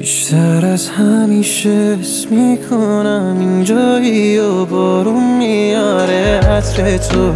بیشتر از همیشه حس میکنم اینجایی و بارون میاره عطر تو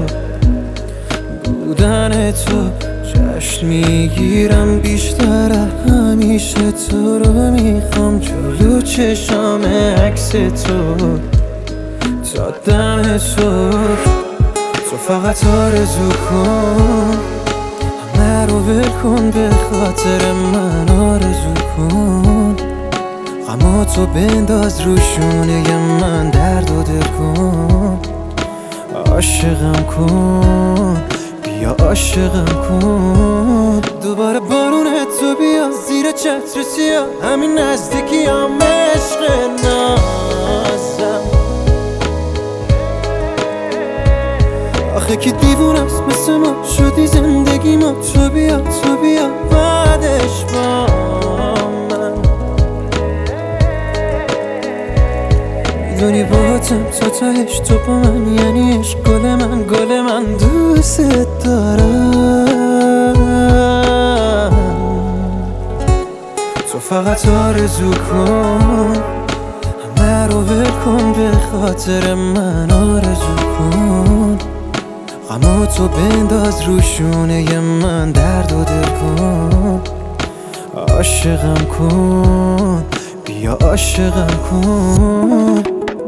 بودن تو جشن میگیرم بیشتر همیشه تو رو میخوام جلو چشام عکس تو تا دم تو فقط آرزو کن همه رو ول کن به خاطر من آرزو کن غماتو بنداز رو شونه من درد و دل کن عاشقم کن بیا عاشقم کن دوباره بارون تو بیا زیر چتر سیاه همین نزدیکی هم عشق نازم آخه کی دیوونه است مثل ما شدی زندگی ما تو بیا بعدش با من میدونی باهاتم تا تهش تو با من یعنی عشق گل من دوست دارم تو فقط آرزو کن همه رو ول کن به خاطر من آرزو کن غماتو بنداز رو شونه من درد و دل کن عاشقم کن بیا عاشقم کن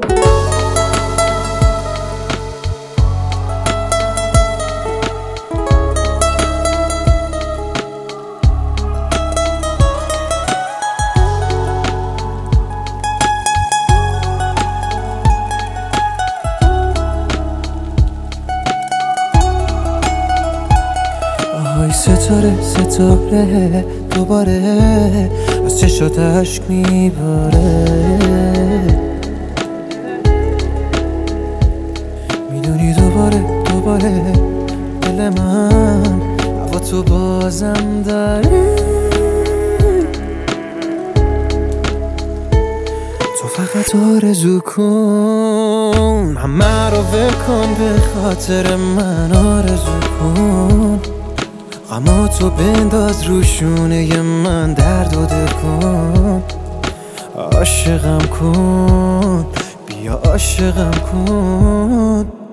آهای ستاره دوباره از چشات عشق میباره میدونی دوباره دل من هوا تو بازم داره تو فقط آرزو کن همه رو ول کن به خاطر من آرزو کن غماتو بنداز رو شونه من درد و دل کن عاشقم کن بیا عاشقم کن